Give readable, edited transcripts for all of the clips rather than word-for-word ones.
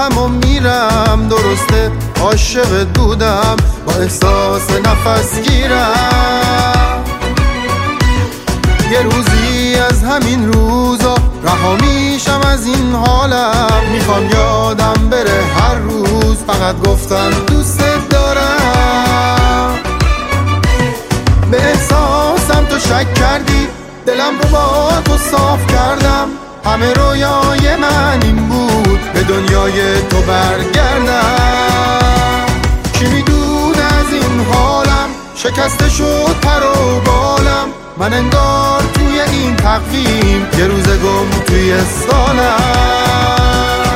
راهم و میرم، درسته عاشقت بودم، با احساس نفس گیرم. یه روزی از همین روزا رها میشم از این حالم، میخوام یادم بره هر روز فقط گفتم دوستت دارم. به احساسم تو شک کردی، دلم رو با تو صاف کردم، همه رویای من این بود به دنیای تو برگردم. کی میدونه از این حالم شکسته شد پر و بالم، من انگار توی این تقویم یه روز گم توی سالم.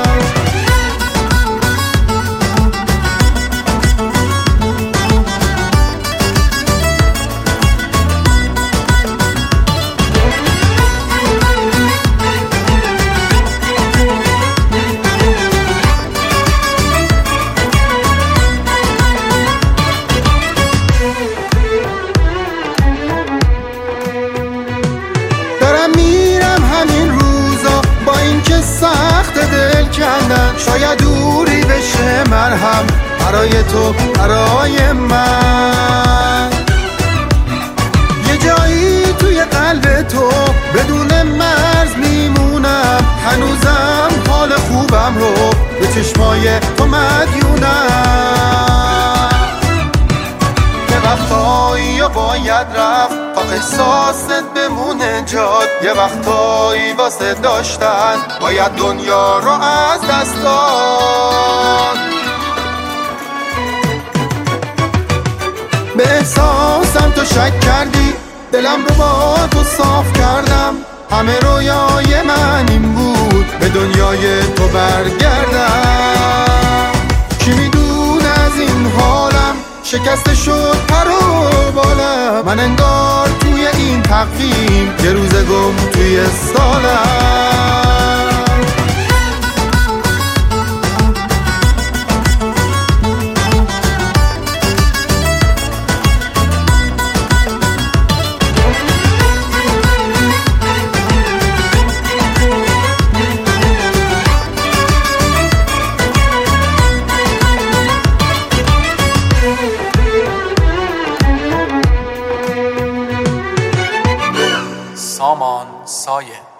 میرم همین روزا با این که سخت دل کندن، شاید دوری بشه مرهم برای تو برای من. یه جایی توی قلب تو بدون مرز میمونم، هنوزم حال خوبم رو به چشمای تو مدیونم. یه وقتایی باید رفت تا احساست بمونه جاد، یه وقتایی واسه داشتن باید دنیا رو از دست داد. به احساسم تو شک کردی، دلم رو با تو صاف کردم، همه رویای من این بود به دنیای تو برگردم. کی میدونه از این حالم شکسته شد پر و بالم، من انگار توی این تقویم یه روز گم توی سالم. سامان سایه